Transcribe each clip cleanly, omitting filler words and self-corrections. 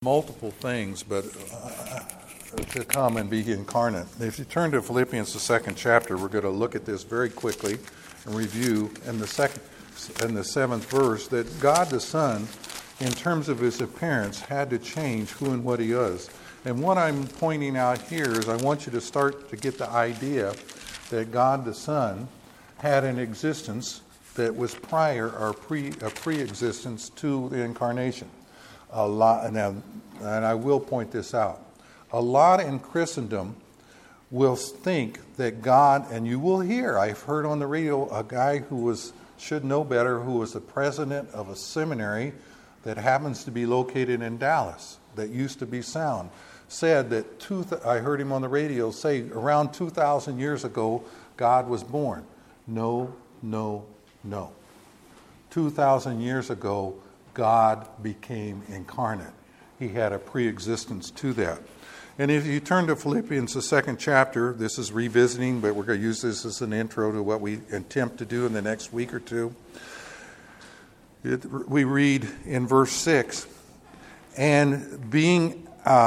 multiple things, but to come and be incarnate. If you turn to Philippians, the second chapter, we're going to look at this very quickly and review in the seventh verse that God the Son, in terms of his appearance, had to change who and what he is. And what I'm pointing out here is I want you to start to get the idea that God the Son had an existence that was prior or a pre-existence to the incarnation. A lot, and I will point this out. A lot in Christendom will think that God, and you will hear, I've heard on the radio a guy who should know better, who was the president of a seminary that happens to be located in Dallas, that used to be Sound, said that I heard him on the radio say around 2,000 years ago, God was born. No. 2,000 years ago, God became incarnate. He had a pre-existence to that. And if you turn to Philippians, the second chapter, this is revisiting, but we're going to use this as an intro to what we attempt to do in the next week or two. We read in verse 6, and being,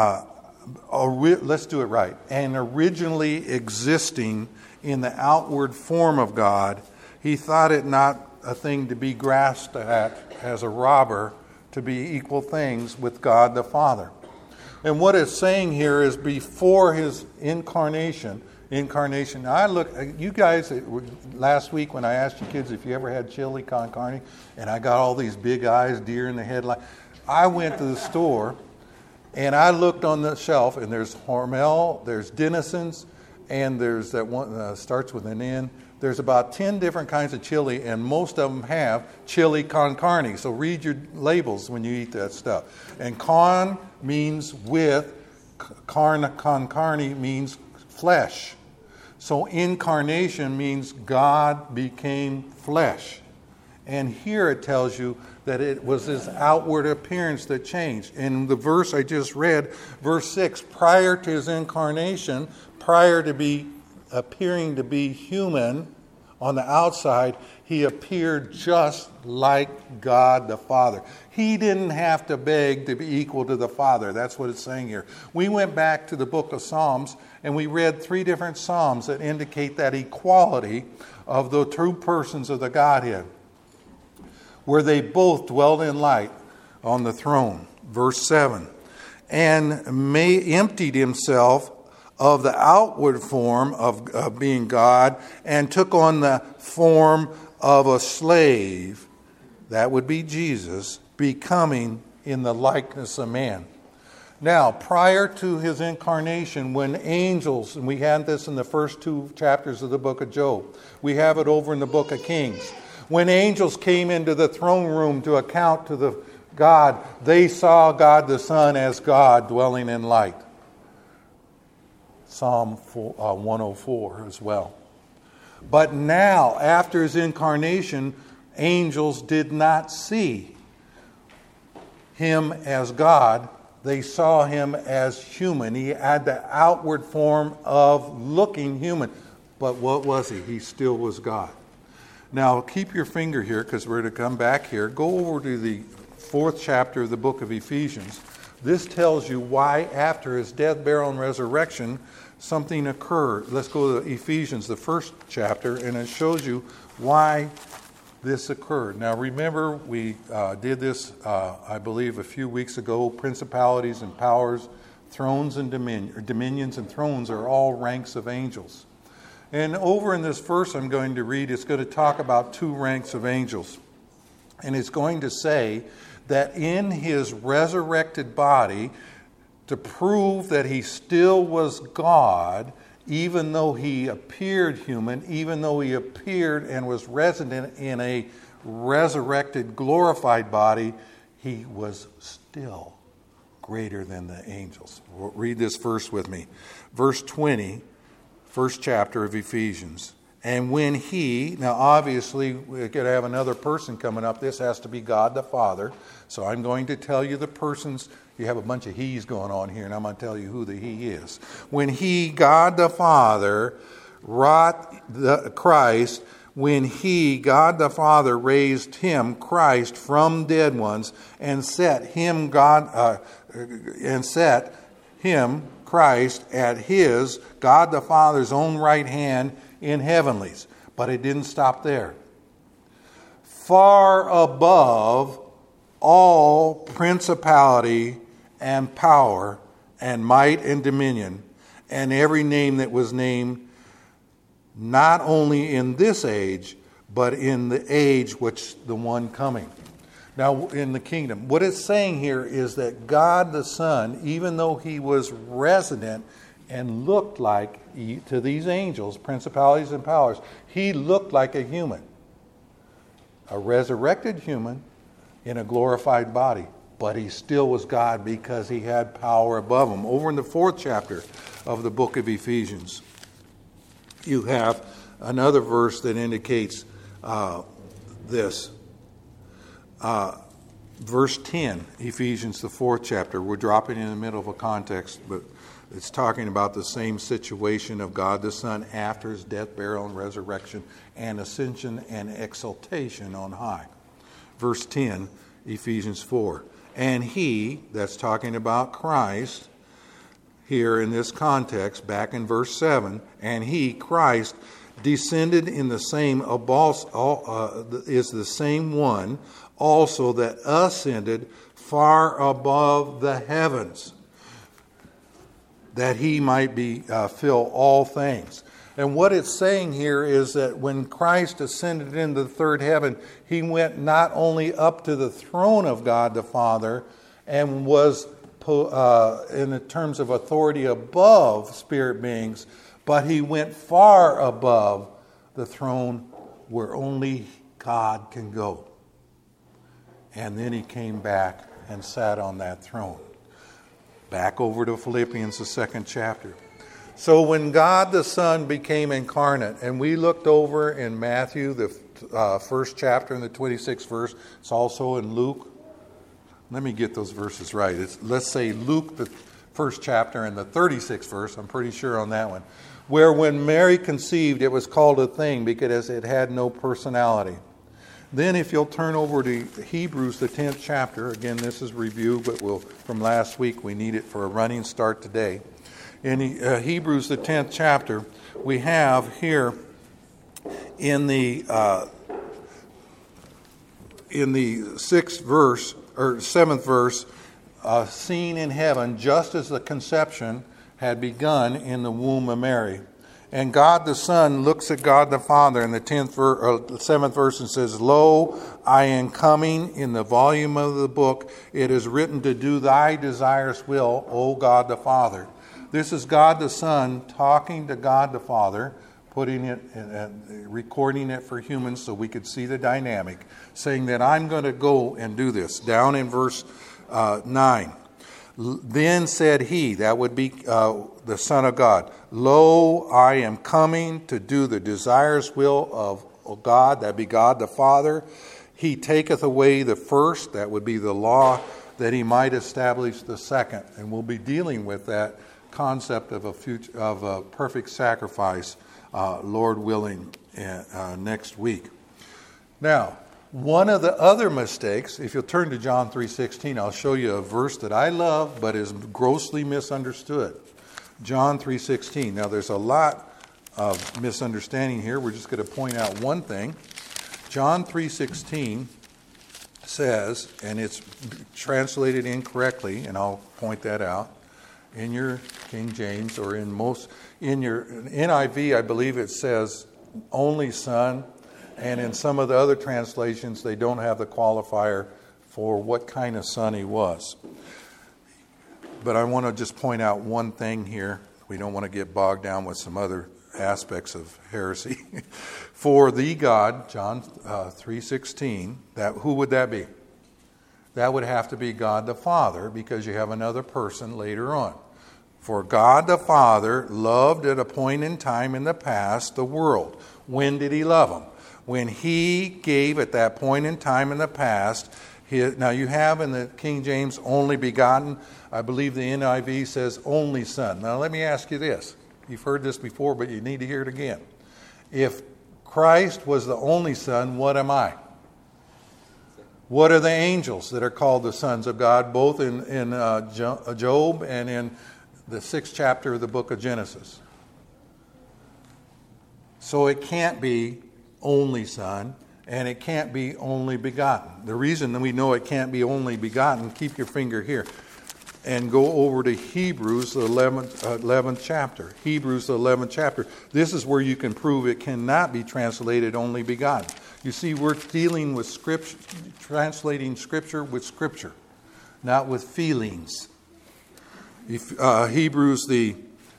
let's do it right, and originally existing in the outward form of God, he thought it not a thing to be grasped at as a robber, to be equal things with God the Father. And what it's saying here is before his incarnation. Now you guys, last week when I asked you kids if you ever had chili con carne, and I got all these big eyes, deer in the headlight, I went to the store and I looked on the shelf, and there's Hormel, there's Denison's, and there's that one starts with an N. There's about 10 different kinds of chili, and most of them have chili con carne. So read your labels when you eat that stuff. And con means with, con carne means flesh. So incarnation means God became flesh. And here it tells you that it was his outward appearance that changed. In the verse I just read, verse 6, prior to his incarnation, prior to appearing to be human on the outside, he appeared just like God the Father. He didn't have to beg to be equal to the Father. That's what it's saying here. We went back to the book of Psalms, and we read 3 different Psalms that indicate that equality of the true persons of the Godhead, where they both dwelled in light on the throne. Verse 7, and emptied himself of the outward form of being God, and took on the form of a slave, that would be Jesus, becoming in the likeness of man. Now, prior to his incarnation, when angels, and we had this in the first 2 chapters of the book of Job, we have it over in the book of Kings. When angels came into the throne room to account to the God, they saw God the Son as God dwelling in light. Psalm 104 as well. But now, after his incarnation, angels did not see him as God. They saw him as human. He had the outward form of looking human. But what was he? He still was God. Now, keep your finger here because we're going to come back here. Go over to the 4th chapter of the book of Ephesians. This tells you why, after his death, burial, and resurrection, something occurred. Let's go to Ephesians, the 1st chapter, and it shows you why this occurred. Now, remember, we did this, I believe, a few weeks ago. Principalities and powers, thrones and dominions and thrones are all ranks of angels. And over in this verse I'm going to read, it's going to talk about 2 ranks of angels. And it's going to say that in his resurrected body, to prove that he still was God, even though he appeared human, even though he appeared and was resident in a resurrected, glorified body, he was still greater than the angels. Read this verse with me. Verse 20, 1st chapter of Ephesians. And when he, now obviously we're going to have another person coming up. This has to be God the Father. So I'm going to tell you the persons. You have a bunch of he's going on here, and I'm going to tell you who the he is. When he, God the Father, wrought Christ, when he, God the Father, raised him, Christ, from dead ones, and set him, God and set him, Christ, at his, God the Father's own right hand in heavenlies. But it didn't stop there. Far above all principality and power and might and dominion and every name that was named, not only in this age, but in the age which the one coming. Now, in the kingdom, what it's saying here is that God the Son, even though he was resident and looked like, to these angels, principalities and powers, he looked like a human. A resurrected human in a glorified body. But he still was God because he had power above him. Over in the 4th chapter of the book of Ephesians, you have another verse that indicates this. Verse 10, Ephesians, the 4th chapter. We're dropping in the middle of a context, but it's talking about the same situation of God the Son after his death, burial, and resurrection, and ascension and exaltation on high. Verse 10, Ephesians 4. And he, that's talking about Christ, here in this context, back in verse 7, and he, Christ, descended in the same, is the same one also that ascended far above the heavens, that he might fill all things. And what it's saying here is that when Christ ascended into the third heaven, he went not only up to the throne of God the Father and was in the terms of authority above spirit beings, but he went far above the throne where only God can go. And then he came back and sat on that throne. Back over to Philippians, the 2nd chapter. So when God the Son became incarnate, and we looked over in Matthew, the 1st chapter and the 26th verse, it's also in Luke. Let me get those verses right. Let's say Luke, the 1st chapter and the 36th verse, I'm pretty sure on that one, where when Mary conceived, it was called a thing because it had no personality. Then if you'll turn over to Hebrews, the 10th chapter, again, this is review, but from last week, we need it for a running start today. In Hebrews, the 10th chapter, we have here in the 6th verse, or 7th verse, seen in heaven just as the conception had begun in the womb of Mary. And God the Son looks at God the Father in the 7th verse and says, Lo, I am coming in the volume of the book. It is written to do thy desires will, O God the Father. This is God the Son talking to God the Father, putting it, recording it for humans so we could see the dynamic, saying that I'm going to go and do this. Down in verse 9. Then said he, that would be the Son of God, Lo, I am coming to do the desires will of God, that be God the Father. He taketh away the first, that would be the law, that he might establish the second. And we'll be dealing with that concept of a perfect sacrifice, Lord willing, next week. Now, one of the other mistakes, if you'll turn to John 3:16, I'll show you a verse that I love but is grossly misunderstood. John 3:16. Now, there's a lot of misunderstanding here. We're just going to point out one thing. John 3:16 says, and it's translated incorrectly, and I'll point that out, in your King James or in your NIV, I believe it says only Son. And in some of the other translations, they don't have the qualifier for what kind of son he was. But I want to just point out one thing here. We don't want to get bogged down with some other aspects of heresy. For the God, John 3:16, who would that be? That would have to be God the Father, because you have another person later on. For God the Father loved at a point in time in the past the world. When did he love them? When he gave at that point in time in the past, now you have in the King James only begotten. I believe the NIV says only Son. Now let me ask you this. You've heard this before, but you need to hear it again. If Christ was the only Son, what am I? What are the angels that are called the sons of God, both in Job and in the 6th chapter of the book of Genesis? So it can't be only son, and it can't be only begotten. The reason that we know it can't be only begotten, keep your finger here, and go over to Hebrews, the 11th chapter. Hebrews, the 11th chapter. This is where you can prove it cannot be translated only begotten. You see, we're dealing with Scripture, translating Scripture with Scripture, not with feelings. Hebrews, the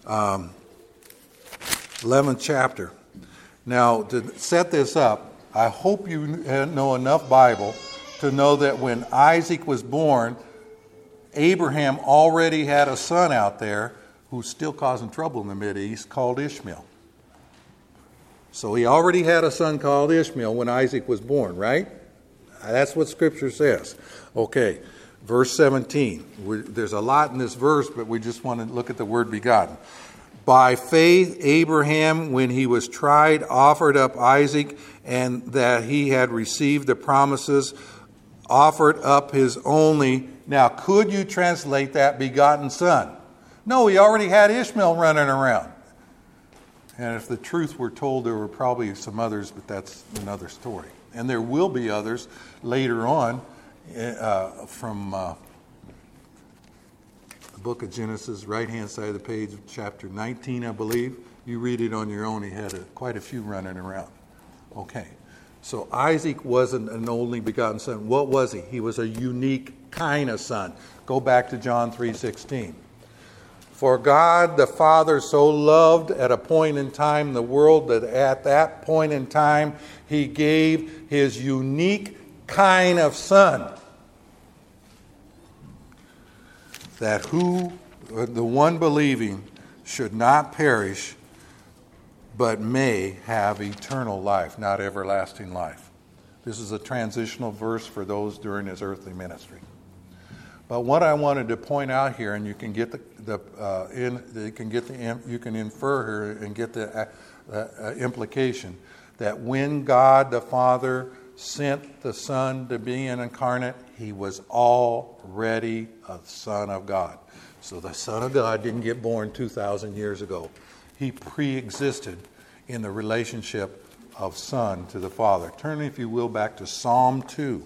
11th chapter. Now, to set this up, I hope you know enough Bible to know that when Isaac was born, Abraham already had a son out there who's still causing trouble in the Mideast called Ishmael. So he already had a son called Ishmael when Isaac was born, right? That's what Scripture says. Okay, verse 17. There's a lot in this verse, but we just want to look at the word begotten. By faith, Abraham, when he was tried, offered up Isaac, and that he had received the promises, offered up his only. Now, could you translate that begotten son? No, he already had Ishmael running around. And if the truth were told, there were probably some others, but that's another story. And there will be others later on from the book of Genesis, right-hand side of the page, chapter 19, I believe. You read it on your own. He had quite a few running around. Okay. So Isaac wasn't an only begotten son. What was he? He was a unique kind of son. Go back to John 3:16. For God the Father so loved at a point in time the world that at that point in time he gave his unique kind of son. That the one believing should not perish, but may have eternal life, not everlasting life. This is a transitional verse for those during his earthly ministry. But what I wanted to point out here, and you can get you can infer here and get the implication that when God the Father sent the Son to be incarnate, he was already a Son of God. So the Son of God didn't get born 2,000 years ago. He pre-existed in the relationship of Son to the Father. Turn, if you will, back to Psalm 2.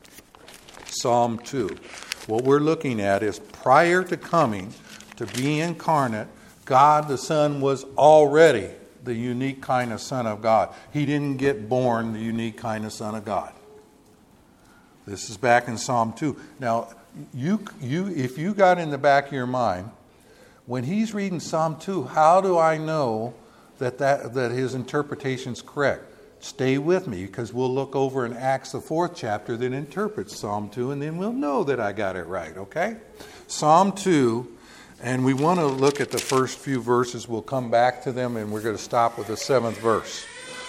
Psalm 2. What we're looking at is prior to coming to be incarnate, God the Son was already the unique kind of Son of God. He didn't get born the unique kind of Son of God. This is back in Psalm 2. Now, if you got in the back of your mind, when he's reading Psalm 2, how do I know that his interpretation's correct? Stay with me, because we'll look over in Acts, the 4th chapter, that interprets Psalm 2, and then we'll know that I got it right, okay? Psalm 2, and we want to look at the first few verses. We'll come back to them, and we're going to stop with the 7th verse.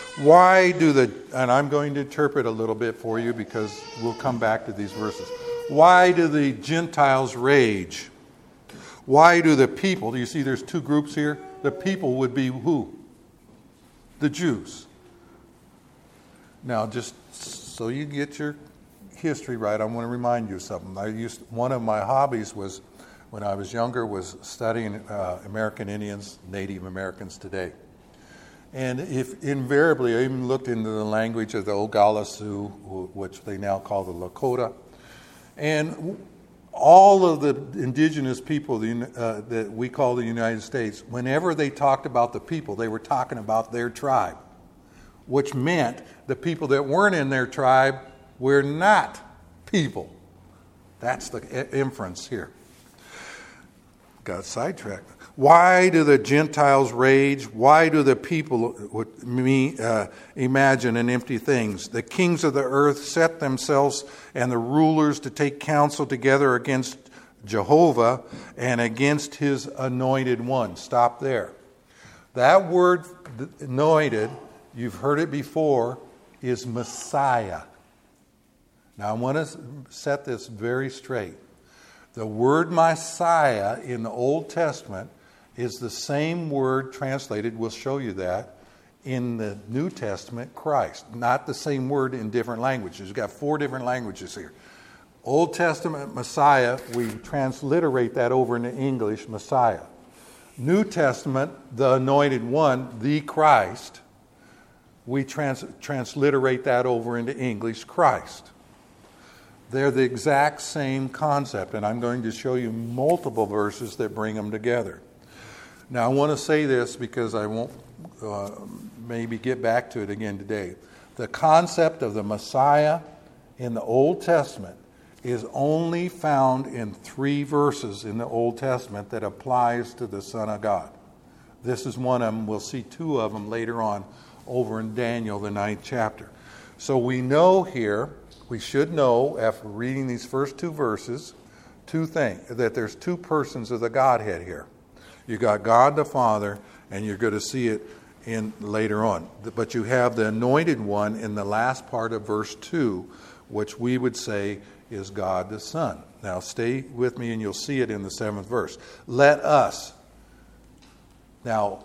And I'm going to interpret a little bit for you, because we'll come back to these verses. Why do the Gentiles rage? Why do the people, do you see there's two groups here? The people would be who? The Jews. Now, just so you get your history right, I want to remind you of something. One of my hobbies was, when I was younger, was studying American Indians, Native Americans today. And if invariably, I even looked into the language of the Oglala Sioux, which they now call the Lakota. And all of the indigenous people that we call the United States, whenever they talked about the people, they were talking about their tribe, which meant the people that weren't in their tribe were not people. That's the inference here. Got sidetracked. Why do the Gentiles rage? Why do the people imagine and empty things? The kings of the earth set themselves, and the rulers to take counsel together against Jehovah and against his anointed one. Stop there. That word anointed, you've heard it before, is Messiah. Now I want to set this very straight. The word Messiah in the Old Testament is the same word translated, we'll show you that, in the New Testament, Christ. Not the same word in different languages. You've got 4 different languages here. Old Testament Messiah, we transliterate that over into English, Messiah. New Testament, the Anointed One, the Christ, we transliterate that over into English, Christ. They're the exact same concept, and I'm going to show you multiple verses that bring them together. Now, I want to say this because I won't maybe get back to it again today. The concept of the Messiah in the Old Testament is only found in 3 verses in the Old Testament that applies to the Son of God. This is one of them. We'll see 2 of them later on over in Daniel, the 9th chapter. So we know here, we should know after reading these first 2 verses, 2 things, that there's 2 persons of the Godhead here. You got God the Father, and you're going to see it in later on. But you have the Anointed One in the last part of verse 2, which we would say is God the Son. Now stay with me and you'll see it in the 7th verse. Let us. Now,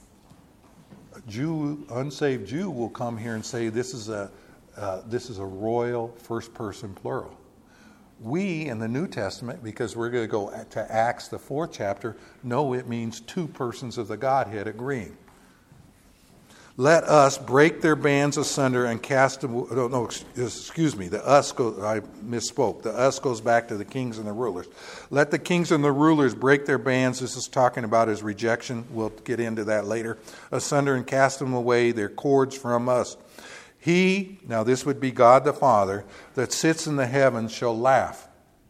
unsaved Jew will come here and say this is a royal first person plural. We in the New Testament, because we're going to go to Acts the 4th chapter, know it means 2 persons of the Godhead agreeing. Let us break their bands asunder and cast them. No, excuse me. The us I misspoke. The us goes back to the kings and the rulers. Let the kings and the rulers break their bands. This is talking about his rejection. We'll get into that later. Asunder and cast them away, their cords from us. He, now this would be God the Father, that sits in the heavens shall laugh.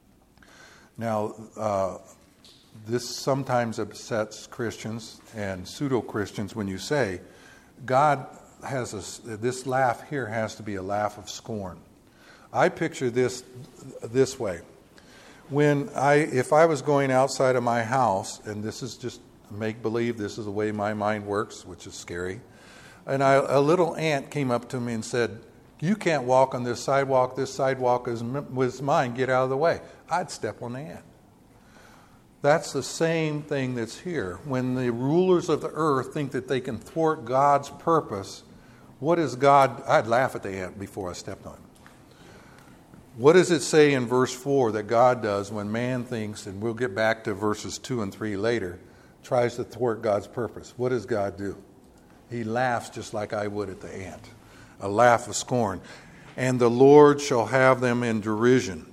Now, this sometimes upsets Christians and pseudo-Christians when you say, God has this laugh here has to be a laugh of scorn. I picture this way. If I was going outside of my house, and this is just make-believe, this is the way my mind works, which is scary, and a little ant came up to me and said, you can't walk on this sidewalk is mine, get out of the way. I'd step on the ant. That's the same thing that's here. When the rulers of the earth think that they can thwart God's purpose, what is God? I'd laugh at the ant before I stepped on him. What does it say in verse 4 that God does when man thinks, and we'll get back to verses 2 and 3 later, tries to thwart God's purpose? What does God do? He laughs just like I would at the ant. A laugh of scorn. And the Lord shall have them in derision.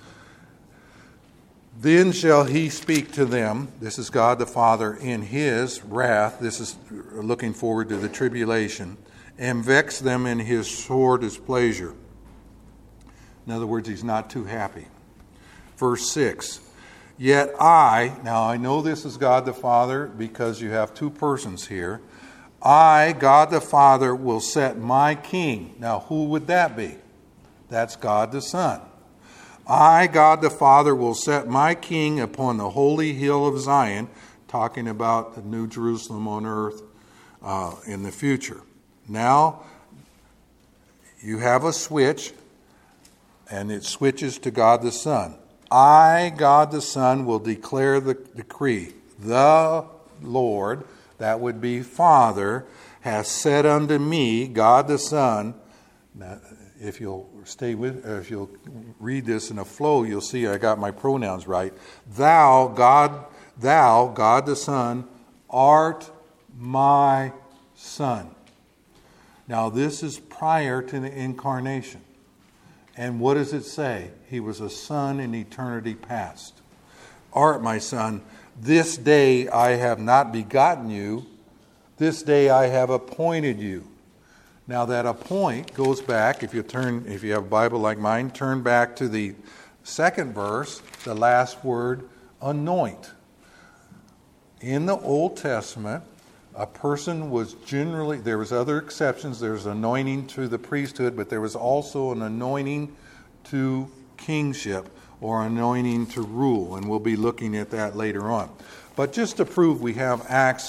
Then shall he speak to them, this is God the Father, in his wrath, this is looking forward to the tribulation, and vex them in his sore displeasure. In other words, he's not too happy. Verse 6, yet I, now I know this is God the Father because you have 2 persons here. I, God the Father, will set my king. Now who would that be? That's God the Son. I, God the Father, will set my king upon the holy hill of Zion, talking about the new Jerusalem on earth in the future. Now, you have a switch, and it switches to God the Son. I, God the Son, will declare the decree. The Lord, that would be Father, has said unto me, God the Son. Now, if you'll if you'll read this in a flow, you'll see I got my pronouns right. Thou, God the Son, art my Son. Now, this is prior to the incarnation. And what does it say? He was a son in eternity past. Art my Son, this day I have not begotten you, this day I have appointed you. Now that appoint goes back, if you have a Bible like mine, turn back to the 2nd verse, the last word, anoint. In the Old Testament, a person was generally, there was other exceptions, there was anointing to the priesthood, but there was also an anointing to kingship or anointing to rule, and we'll be looking at that later on. But just to prove we have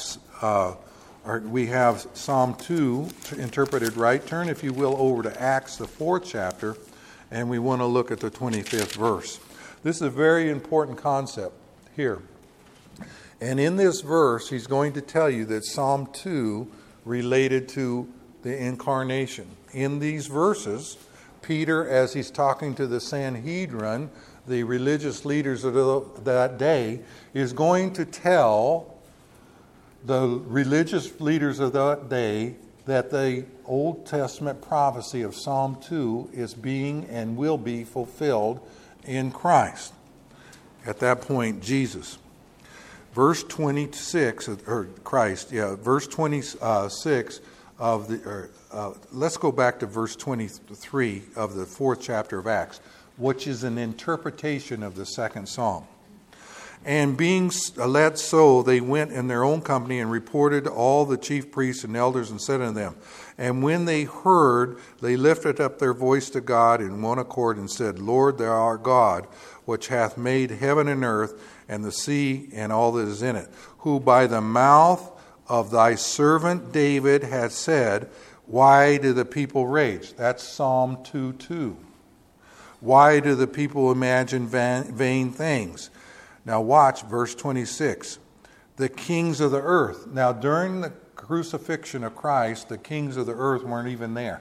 we have Psalm 2 interpreted right. Turn, if you will, over to Acts, the 4th chapter, and we want to look at the 25th verse. This is a very important concept here. And in this verse, he's going to tell you that Psalm 2 related to the incarnation. In these verses, Peter, as he's talking to the Sanhedrin, the religious leaders of that day, is going to tell the religious leaders of that day that the Old Testament prophecy of Psalm 2 is being and will be fulfilled in Christ. At that point, Jesus. Verse 26, or Christ, verse 26 of the, let's go back to verse 23 of the 4th chapter of Acts, which is an interpretation of the 2nd Psalm. And being led so, they went in their own company and reported to all the chief priests and elders and said unto them, and when they heard, they lifted up their voice to God in one accord and said, Lord, thou art God, which hath made heaven and earth and the sea and all that is in it, who by the mouth of thy servant David hath said, why do the people rage? That's Psalm 2:2. Why do the people imagine vain things? Now watch verse 26. The kings of the earth. Now during the crucifixion of Christ, the kings of the earth weren't even there.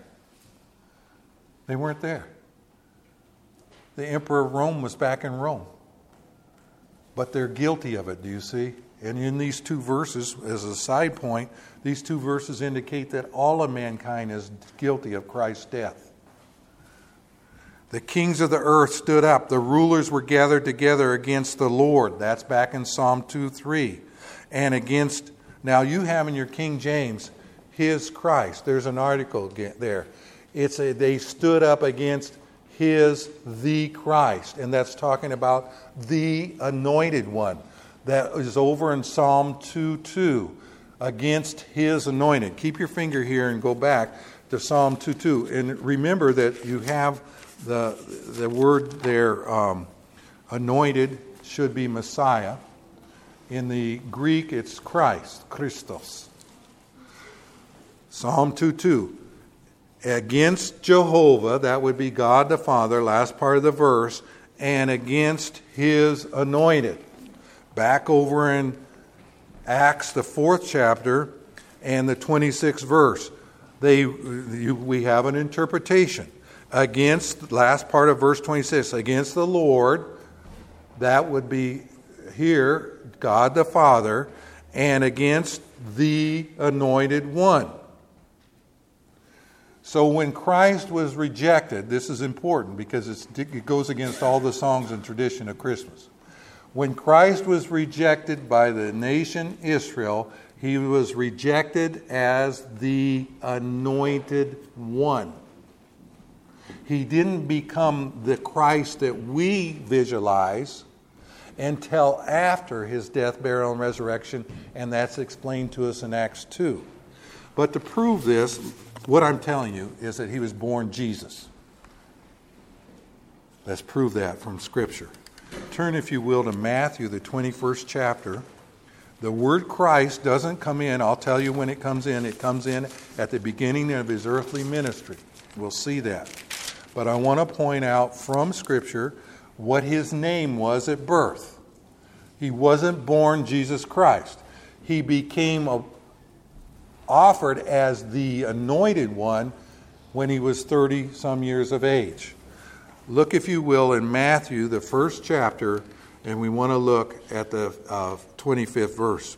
They weren't there. The emperor of Rome was back in Rome. But they're guilty of it, do you see? And in these two verses, as a side point, these two verses indicate that all of mankind is guilty of Christ's death. The kings of the earth stood up. The rulers were gathered together against the Lord. That's back in Psalm 2:3. And against, now you have in your King James, his Christ. There's an article there. They stood up against the Christ. And that's talking about the anointed one. That is over in Psalm 2:2. Against his anointed. Keep your finger here and go back to Psalm 2:2. And remember that you have the word there, anointed, should be Messiah. In the Greek, it's Christ, Christos. Psalm 2:2. Against Jehovah, that would be God the Father, last part of the verse, and against his anointed. Back over in Acts, the 4th chapter, and the 26th verse. We have an interpretation. Against, last part of verse 26, against the Lord, that would be here, God the Father, and against the anointed one. So when Christ was rejected, this is important because it goes against all the songs and tradition of Christmas. When Christ was rejected by the nation Israel, he was rejected as the anointed one. He didn't become the Christ that we visualize until after his death, burial, and resurrection, and that's explained to us in Acts 2. But to prove this, what I'm telling you is that he was born Jesus. Let's prove that from Scripture. Turn, if you will, to Matthew, the 21st chapter. The word Christ doesn't come in. I'll tell you when it comes in. It comes in at the beginning of his earthly ministry. We'll see that. But I want to point out from Scripture what his name was at birth. He wasn't born Jesus Christ. He became offered as the anointed one when he was 30-some years of age. Look, if you will, in Matthew, the 1st chapter, and we want to look at the 25th verse.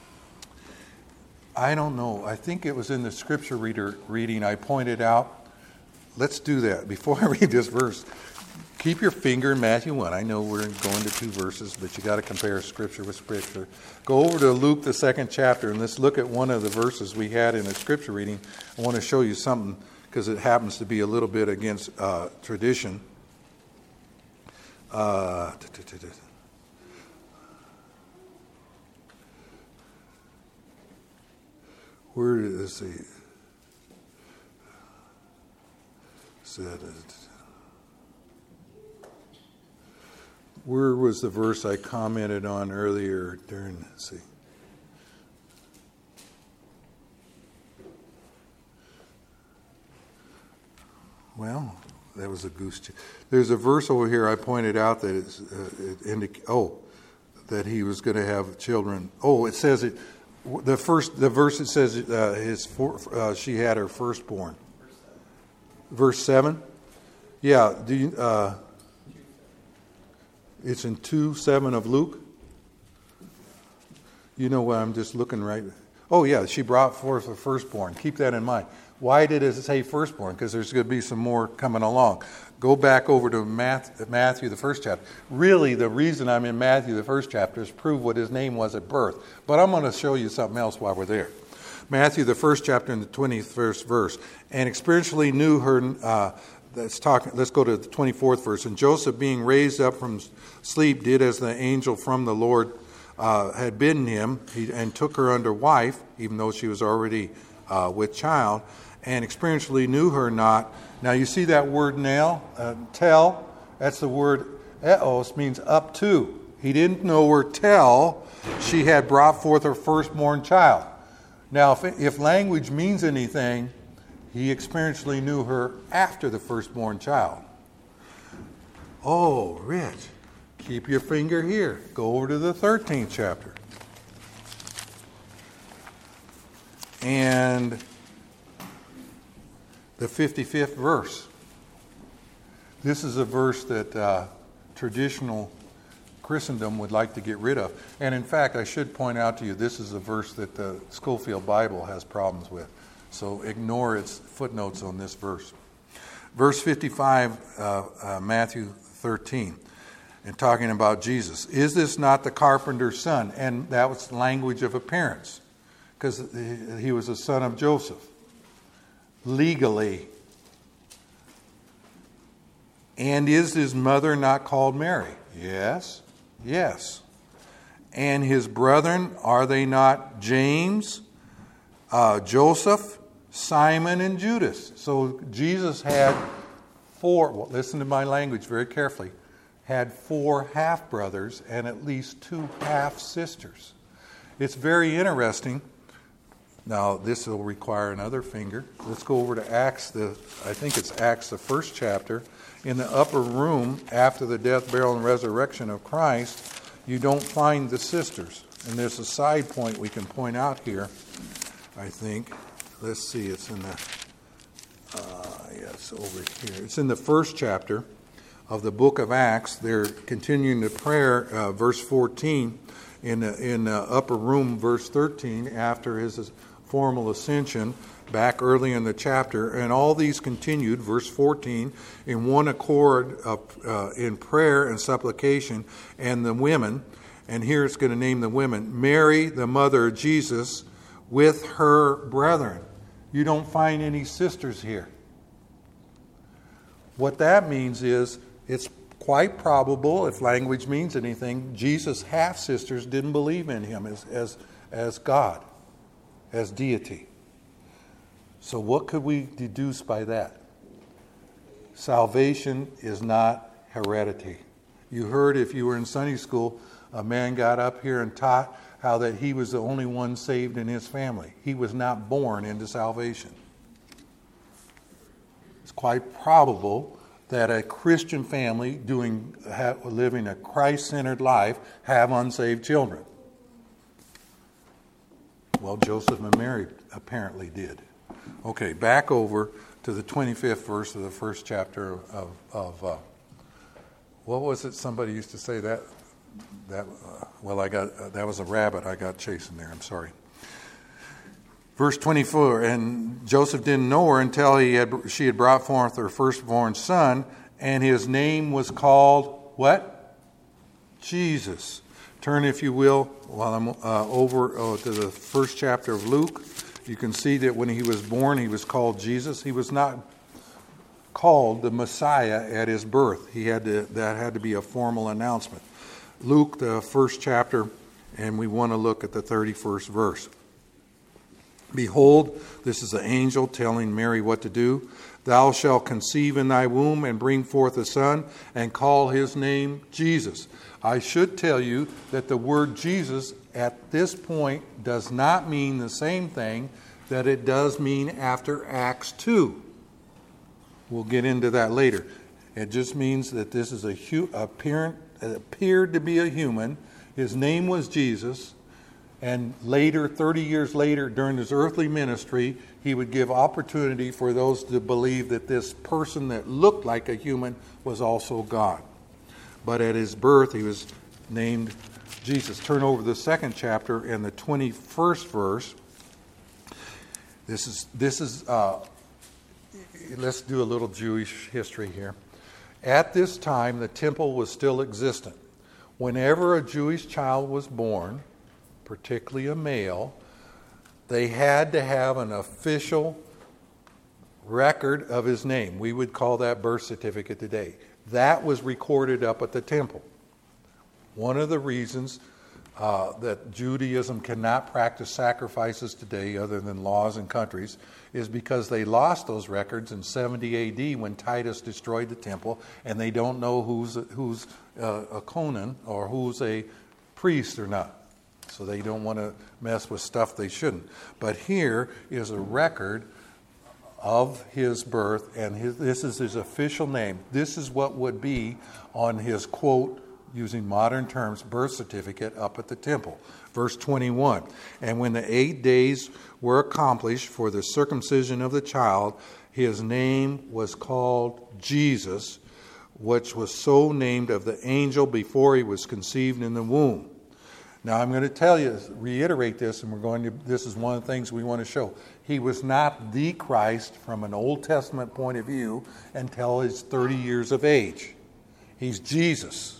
I don't know. I think it was in the Scripture reading I pointed out. Let's do that. Before I read this verse, keep your finger in Matthew 1. I know we're going to 2 verses, but you got to compare Scripture with Scripture. Go over to Luke, the 2nd chapter, and let's look at one of the verses we had in the Scripture reading. I want to show you something because it happens to be a little bit against tradition. Where did this say? Where was the verse I commented on earlier during, let's see. Well, that was a goose chase. There's a verse over here I pointed out that that he was going to have children. Oh, it says it. The verse it says she had her firstborn. Verse 7? Yeah, it's in 2:7 of Luke. You know what, I'm just looking right. Oh yeah, she brought forth her firstborn. Keep that in mind. Why did it say firstborn? Because there's going to be some more coming along. Go back over to Matthew, the first chapter. Really, the reason I'm in Matthew, the first chapter, is prove what his name was at birth. But I'm going to show you something else while we're there. Matthew, the first chapter, in the 21st verse. And experientially knew her. Let's go to the 24th verse. And Joseph, being raised up from sleep, did as the angel from the Lord had bidden him, and took her under wife, even though she was already with child, and experientially knew her not. Now you see that word tell, that's the word eos, means up to. He didn't know her till she had brought forth her firstborn child. Now if language means anything, he experientially knew her after the firstborn child. Oh, Rich, keep your finger here. Go over to the 13th chapter. And the 55th verse. This is a verse that traditional Christendom would like to get rid of. And in fact, I should point out to you, this is a verse that the Schofield Bible has problems with. So ignore its footnotes on this verse. Verse 55, Matthew 13, and talking about Jesus. Is this not the carpenter's son? And that was language of appearance, because he was a son of Joseph. Legally. And is his mother not called Mary? Yes. Yes. And his brethren, are they not James, Joseph, Simon, and Judas? So Jesus had listen to my language very carefully, had 4 half-brothers and at least 2 half-sisters. It's very interesting. Now, this will require another finger. Let's go over to Acts, I think it's Acts, the first chapter. In the upper room, after the death, burial, and resurrection of Christ, you don't find the sisters. And there's a side point we can point out here, I think. Let's see, it's in it's over here. It's in the first chapter of the book of Acts. They're continuing the prayer, verse 14, in the upper room, verse 13, after his formal ascension, back early in the chapter. And all these continued, verse 14, in one accord in prayer and supplication. And the women, and here it's going to name the women, Mary, the mother of Jesus, with her brethren. You don't find any sisters here. What that means is, it's quite probable, if language means anything, Jesus' half-sisters didn't believe in him as God, as deity. So what could we deduce by that? Salvation is not heredity. You heard, if you were in Sunday school, a man got up here and taught how that he was the only one saved in his family. He was not born into salvation. It's quite probable that a Christian family living a Christ-centered life have unsaved children. Well, Joseph and Mary apparently did. Okay, back over to the 25th verse of the first chapter of what was it? Somebody used to say that was a rabbit I got chasing there. I'm sorry. Verse 24, and Joseph didn't know her until she had brought forth her firstborn son, and his name was called what? Jesus. Turn, if you will, while I'm over to the first chapter of Luke. You can see that when he was born, he was called Jesus. He was not called the Messiah at his birth. That had to be a formal announcement. Luke, the first chapter, and we want to look at the 31st verse. Behold, this is the angel telling Mary what to do. Thou shalt conceive in thy womb and bring forth a son, and call his name Jesus. I should tell you that the word Jesus at this point does not mean the same thing that it does mean after Acts 2. We'll get into that later. It just means that this is appeared to be a human. His name was Jesus, And later, 30 years later, during his earthly ministry, he would give opportunity for those to believe that this person that looked like a human was also God. But at his birth, he was named Jesus. Turn over to the second chapter and the 21st verse. This is let's do a little Jewish history here. At this time, the temple was still existent. Whenever a Jewish child was born, particularly a male, they had to have an official record of his name. We would call that birth certificate today. That was recorded up at the temple. One of the reasons that Judaism cannot practice sacrifices today, other than laws and countries, is because they lost those records in 70 AD when Titus destroyed the temple, and they don't know who's a Conan or who's a priest or not. So they don't want to mess with stuff they shouldn't. But here is a record of his birth, and this is his official name. This is what would be on his, quote, using modern terms, birth certificate up at the temple. Verse 21, and when the 8 days were accomplished for the circumcision of the child, his name was called Jesus, which was so named of the angel before he was conceived in the womb. Now I'm going to tell you, reiterate this, and this is one of the things we want to show. He was not the Christ from an Old Testament point of view until he's 30 years of age. He's Jesus.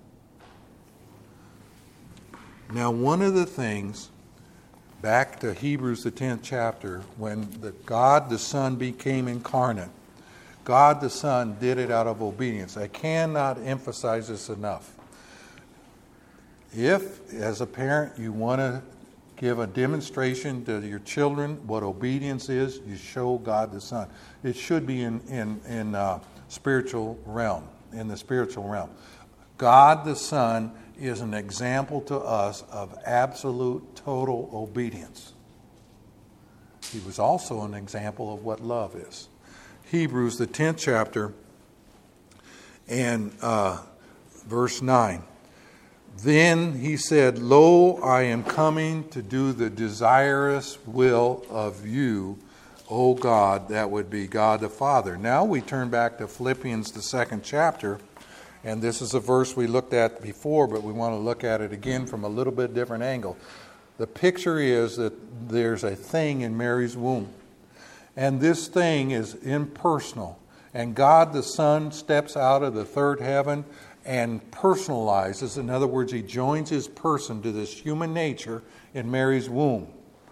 Now, one of the things, back to Hebrews, the 10th chapter, when God the Son became incarnate, God the Son did it out of obedience. I cannot emphasize this enough. If, as a parent, you want to give a demonstration to your children what obedience is, you show God the Son. It should be in spiritual realm, in the spiritual realm. God the Son is an example to us of absolute, total obedience. He was also an example of what love is. Hebrews, the 10th chapter, and verse 9. Then he said, Lo, I am coming to do the desirous will of you, O God. That would be God the Father. Now we turn back to Philippians, the 2nd chapter. And this is a verse we looked at before, but we want to look at it again from a little bit different angle. The picture is that there's a thing in Mary's womb. And this thing is impersonal. And God the Son steps out of the third heaven and personalizes. In other words, he joins his person to this human nature in Mary's womb.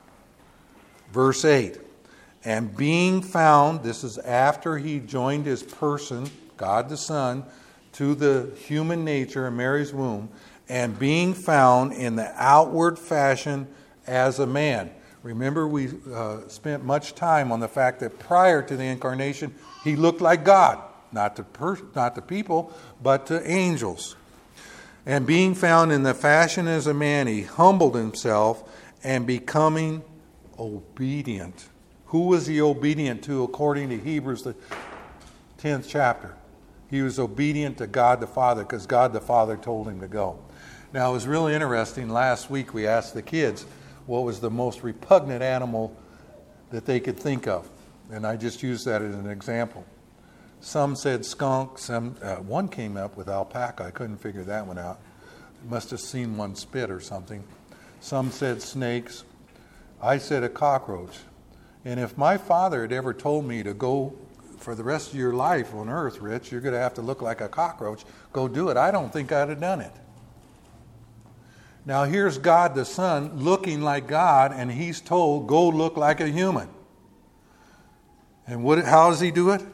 Verse 8. And being found, this is after he joined his person, God the Son, to the human nature in Mary's womb, and being found in the outward fashion as a man. Remember, we spent much time on the fact that prior to the incarnation, he looked like God, not to people, but to angels. And being found in the fashion as a man, he humbled himself and becoming obedient. Who was he obedient to according to Hebrews, the 10th chapter? He was obedient to God the Father because God the Father told him to go. Now, it was really interesting. Last week we asked the kids what was the most repugnant animal that they could think of. And I just used that as an example. Some said skunk. One came up with alpaca. I couldn't figure that one out. Must have seen one spit or something. Some said snakes. I said a cockroach. And if my father had ever told me to go for the rest of your life on earth, Rich, you're going to have to look like a cockroach. Go do it. I don't think I'd have done it. Now here's God the Son looking like God, and he's told, go look like a human. And how does he do it?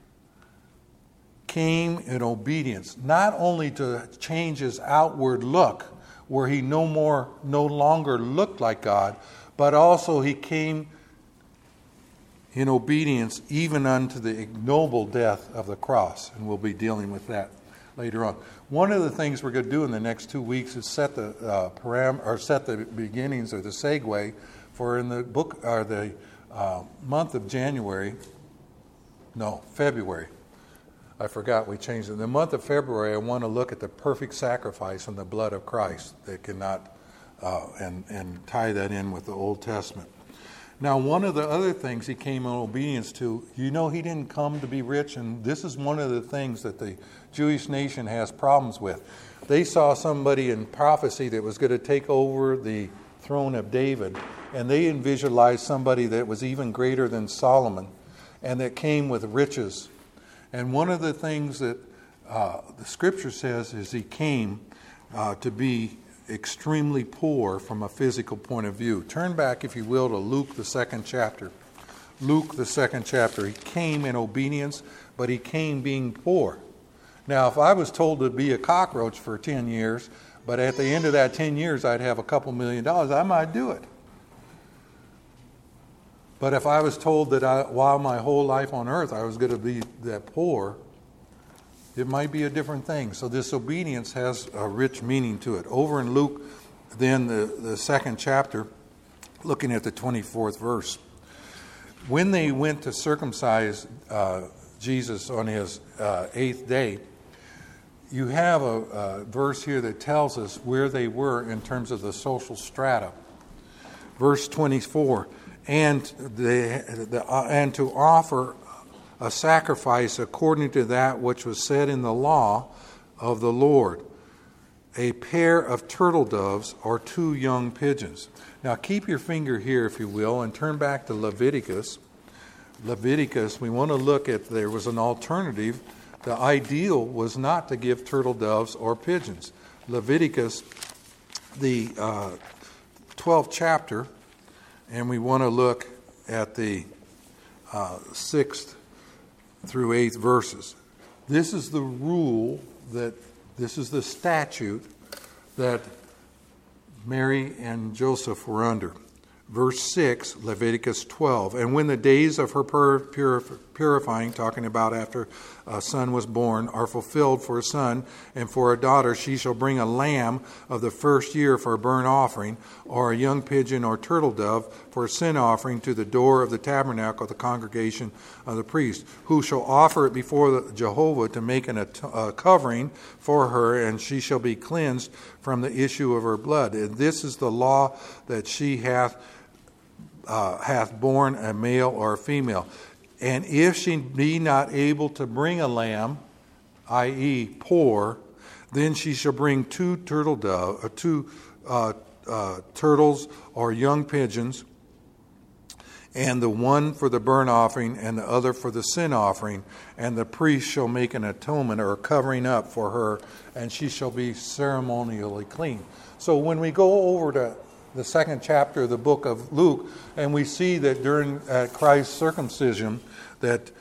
Came in obedience. Not only to change his outward look, where he no longer looked like God, but also he came in obedience even unto the ignoble death of the cross. And we'll be dealing with that later on. One of the things we're going to do in the next 2 weeks is set the beginnings or the segue for in the book or the month of February. I forgot we changed it. In the month of February, I want to look at the perfect sacrifice on the blood of Christ that cannot and tie that in with the Old Testament. Now, one of the other things he came in obedience to, he didn't come to be rich, and this is one of the things that the Jewish nation has problems with. They saw somebody in prophecy that was going to take over the throne of David, and they visualized somebody that was even greater than Solomon, and that came with riches. And one of the things that the Scripture says is he came to be extremely poor from a physical point of view. Turn back, if you will, to Luke, the 2nd chapter. Luke, the 2nd chapter. He came in obedience, but he came being poor. Now, if I was told to be a cockroach for 10 years, but at the end of that 10 years I'd have a couple $1 million, I might do it. But if I was told that while my whole life on earth I was going to be that poor, it might be a different thing. So this obedience has a rich meaning to it. Over in Luke, then the 2nd chapter, looking at the 24th verse. When they went to circumcise Jesus on his 8th day, you have a verse here that tells us where they were in terms of the social strata. Verse 24, and to offer a sacrifice according to that which was said in the law of the Lord, a pair of turtle doves or 2 young pigeons. Now keep your finger here, if you will, and turn back to Leviticus. Leviticus, we want to look at, there was an alternative. The ideal was not to give turtle doves or pigeons. Leviticus, the 12th chapter, and we want to look at the 6th through 8th verses. This is the rule this is the statute that Mary and Joseph were under. Verse 6, Leviticus 12. And when the days of her purifying, talking about after a son was born, are fulfilled for a son, and for a daughter she shall bring a lamb of the first year for a burnt offering, or a young pigeon or turtle dove for a sin offering to the door of the tabernacle of the congregation of the priest, who shall offer it before Jehovah to make a covering for her, and she shall be cleansed from the issue of her blood. And this is the law that she hath born a male or a female. And if she be not able to bring a lamb, i.e. poor, then she shall bring 2 turtles or young pigeons, and the one for the burnt offering and the other for the sin offering, and the priest shall make an atonement or a covering up for her, and she shall be ceremonially clean. So when we go over to the 2nd chapter of the book of Luke, and we see that during Christ's circumcision that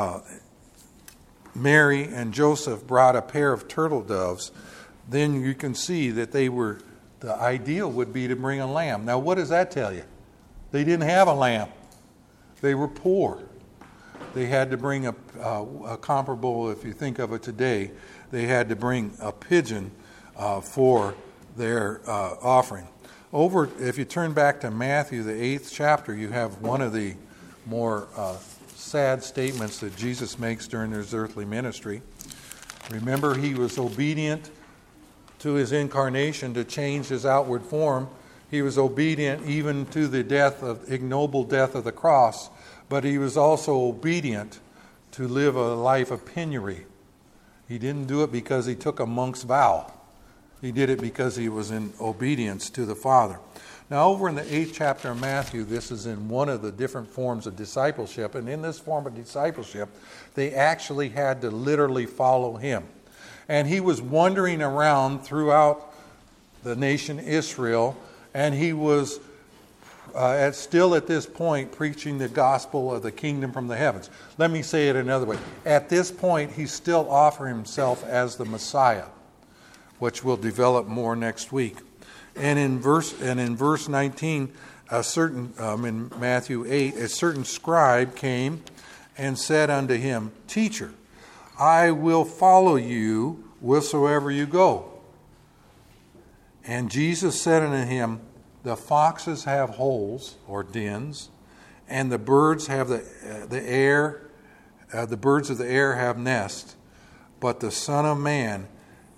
Mary and Joseph brought a pair of turtle doves, then you can see that the ideal would be to bring a lamb. Now what does that tell you? They didn't have a lamb. They were poor. They had to bring a comparable, if you think of it today, they had to bring a pigeon for their offering. If you turn back to Matthew, the 8th chapter, you have one of the more sad statements that Jesus makes during his earthly ministry. Remember, he was obedient to his incarnation to change his outward form. He was obedient even to the ignoble death of the cross, but he was also obedient to live a life of penury. He didn't do it because he took a monk's vow. He did it because he was in obedience to the Father. Now, over in the 8th chapter of Matthew, this is in one of the different forms of discipleship. And in this form of discipleship, they actually had to literally follow him. And he was wandering around throughout the nation Israel, and he was still at this point preaching the gospel of the kingdom from the heavens. Let me say it another way. At this point, he's still offering himself as the Messiah, which we'll develop more next week. And in verse 19, in Matthew 8, a certain scribe came and said unto him, Teacher, I will follow you whithersoever you go. And Jesus said unto him, The foxes have holes or dens, and the birds have the birds of the air have nests, but the Son of Man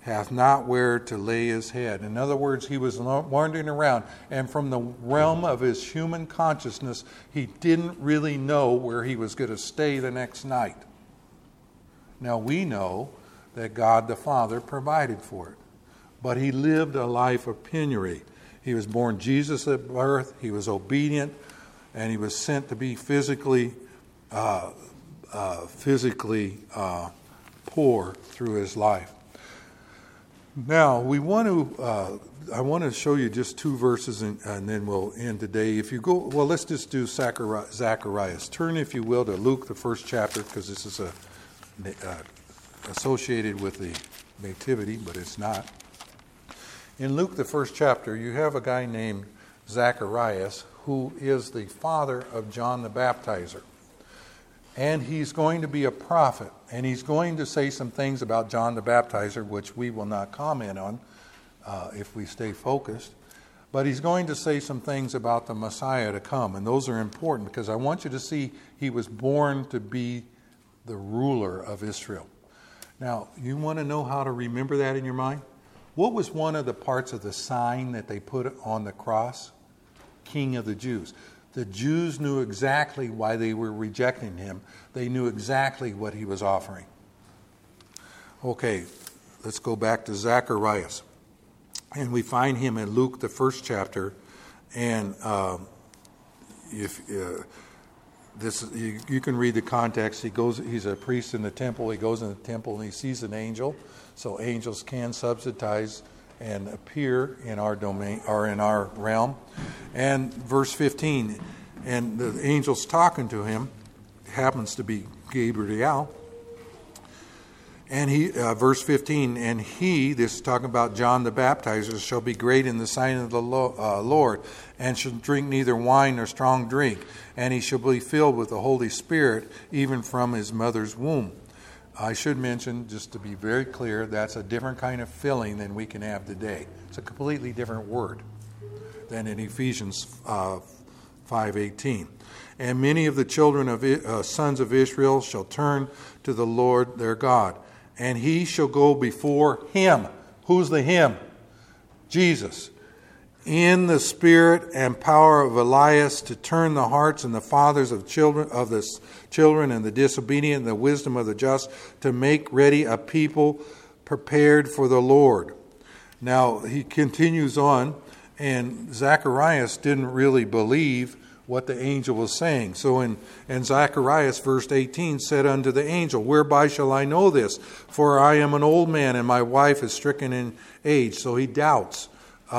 hath not where to lay his head. In other words, he was wandering around, and from the realm of his human consciousness, he didn't really know where he was going to stay the next night. Now we know that God the Father provided for it, but he lived a life of penury. He was born Jesus at birth, he was obedient, and he was sent to be physically poor through his life. Now, I want to show you just two verses and then we'll end today. If you go, well, let's just do Zacharias. Turn, if you will, to Luke, the first chapter, because this is associated with the Nativity, but it's not. In Luke, the first chapter, you have a guy named Zacharias, who is the father of John the Baptizer. And he's going to be a prophet, and he's going to say some things about John the Baptizer, which we will not comment on if we stay focused. But he's going to say some things about the Messiah to come, and those are important because I want you to see he was born to be the ruler of Israel. Now, you want to know how to remember that in your mind? What was one of the parts of the sign that they put on the cross? King of the Jews. The Jews knew exactly why they were rejecting him. They knew exactly what he was offering. Okay, let's go back to Zacharias. And we find him in Luke, the first chapter. And you can read the context. He's a priest in the temple. He goes in the temple and he sees an angel. So angels can subsidize and appear in our domain or in our realm. And verse 15, and the angel's talking to him, happens to be Gabriel. And he, verse 15, and he, this is talking about John the Baptizer, shall be great in the sight of the Lord, and shall drink neither wine nor strong drink, and he shall be filled with the Holy Spirit, even from his mother's womb. I should mention, just to be very clear, that's a different kind of filling than we can have today. It's a completely different word than in Ephesians 5:18. And many of the children of sons of Israel shall turn to the Lord their God, and he shall go before him. Who's the him? Jesus. In the spirit and power of Elias, to turn the hearts and the fathers of the children and the disobedient and the wisdom of the just, to make ready a people prepared for the Lord. Now he continues on, and Zacharias didn't really believe what the angel was saying. So in Zacharias verse 18 said unto the angel, whereby shall I know this? For I am an old man, and my wife is stricken in age. So he doubts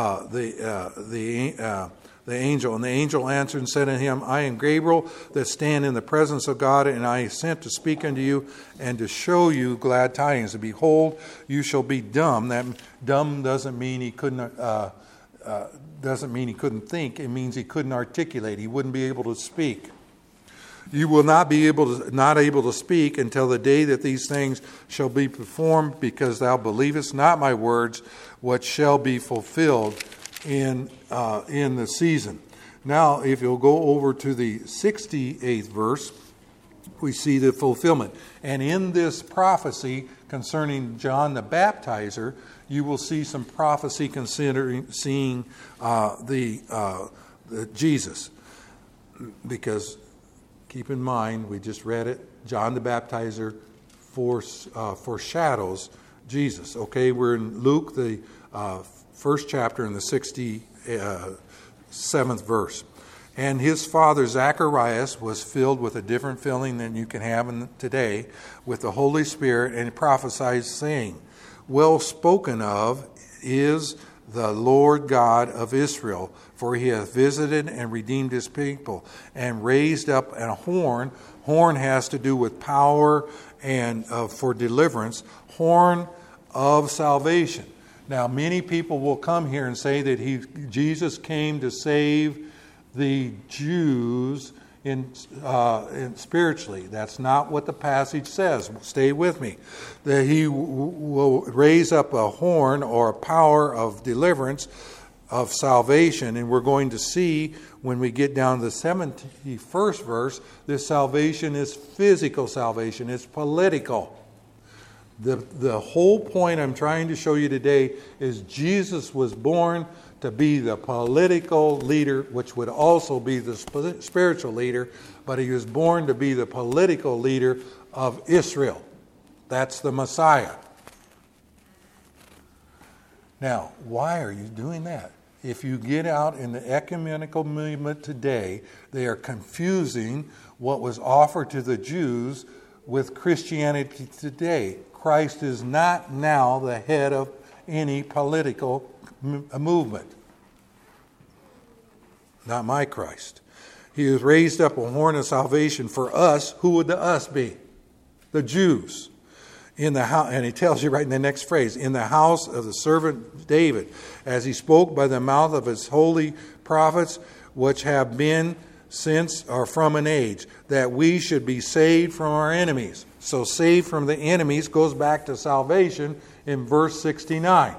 the angel. And the angel answered and said unto him, I am Gabriel, that stand in the presence of God, and I am sent to speak unto you and to show you glad tidings. And behold, you shall be dumb. That dumb doesn't mean he couldn't think. It means he couldn't articulate. He wouldn't be able to speak. You will not be able to speak until the day that these things shall be performed, because thou believest not my words, what shall be fulfilled in the season. Now, if you'll go over to the 68th verse, we see the fulfillment. And in this prophecy concerning John the Baptizer, you will see some prophecy seeing the Jesus. Because keep in mind, we just read it, John the Baptizer foreshadows Jesus. Okay, we're in Luke, the first chapter, in the 67th verse. And his father Zacharias was filled with a different filling than you can have today, with the Holy Spirit, and he prophesied, saying, well spoken of is the Lord God of Israel, for he hath visited and redeemed his people, and raised up a horn. Horn has to do with power and for deliverance. Horn of salvation. Now, many people will come here and say that Jesus came to save the Jews in spiritually. That's not what the passage says. Stay with me. That he will raise up a horn or a power of deliverance, of salvation, and we're going to see when we get down to the 71st verse, this salvation is physical salvation. It's political. The whole point I'm trying to show you today is Jesus was born to be the political leader, which would also be the spiritual leader, but he was born to be the political leader of Israel. That's the Messiah. Now, why are you doing that? If you get out in the ecumenical movement today, they are confusing what was offered to the Jews with Christianity today. Christ is not now the head of any political movement. Not my Christ. He has raised up a horn of salvation for us. Who would the us be? The Jews. In the house, and he tells you right in the next phrase, in the house of the servant David, as he spoke by the mouth of his holy prophets, which have been since or from an age, that we should be saved from our enemies. So saved from the enemies goes back to salvation in verse 69.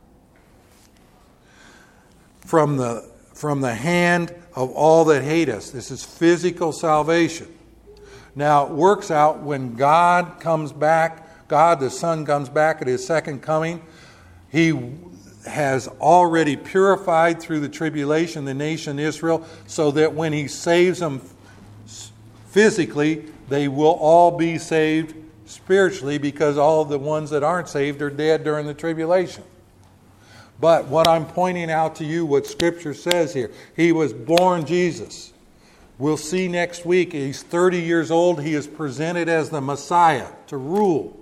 From the hand of all that hate us. This is physical salvation. Now it works out when God comes back, God the Son comes back at his second coming. He has already purified through the tribulation the nation Israel, so that when he saves them physically, they will all be saved spiritually, because all of the ones that aren't saved are dead during the tribulation. But what I'm pointing out to you, what Scripture says here, he was born Jesus. We'll see next week, he's 30 years old. He is presented as the Messiah to rule.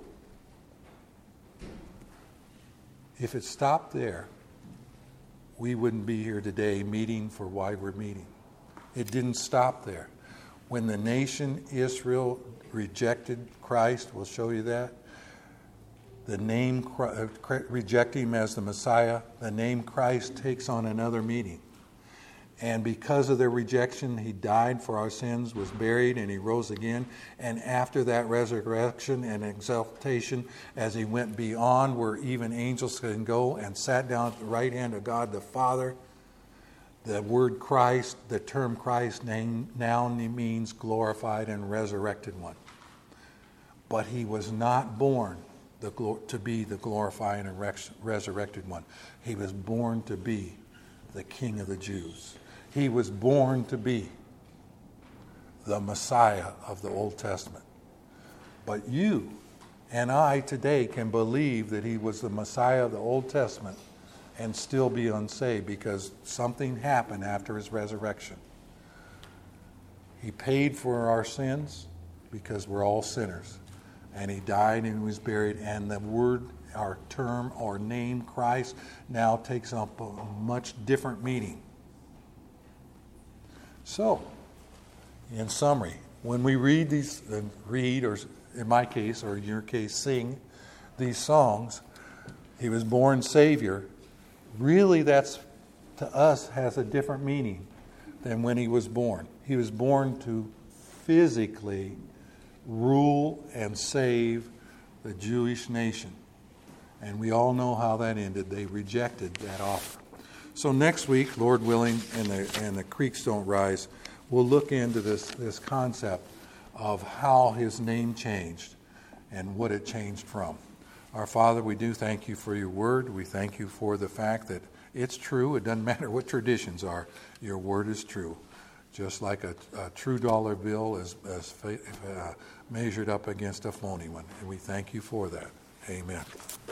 If it stopped there, we wouldn't be here today meeting for why we're meeting. It didn't stop there. When the nation Israel rejected Christ, we'll show you that. The name, reject him as the Messiah, the name Christ takes on another meaning. And because of their rejection, he died for our sins, was buried, and he rose again. And after that resurrection and exaltation, as he went beyond where even angels can go and sat down at the right hand of God the Father, the word Christ, the term Christ now means glorified and resurrected one. But he was not born to be the glorified and resurrected one. He was born to be the King of the Jews. He was born to be the Messiah of the Old Testament. But you and I today can believe that he was the Messiah of the Old Testament and still be unsaved, because something happened after his resurrection. He paid for our sins because we're all sinners. And he died and was buried, and the word, our term, or name Christ now takes up a much different meaning. So, in summary, when we read these, or in my case, or in your case, sing these songs, he was born Savior, really that's, to us, has a different meaning than when he was born. He was born to physically rule and save the Jewish nation. And we all know how that ended. They rejected that offer. So next week, Lord willing, and the creeks don't rise, we'll look into this concept of how his name changed and what it changed from. Our Father, we do thank you for your word. We thank you for the fact that it's true. It doesn't matter what traditions are. Your word is true. Just like a true dollar bill is measured up against a phony one. And we thank you for that. Amen.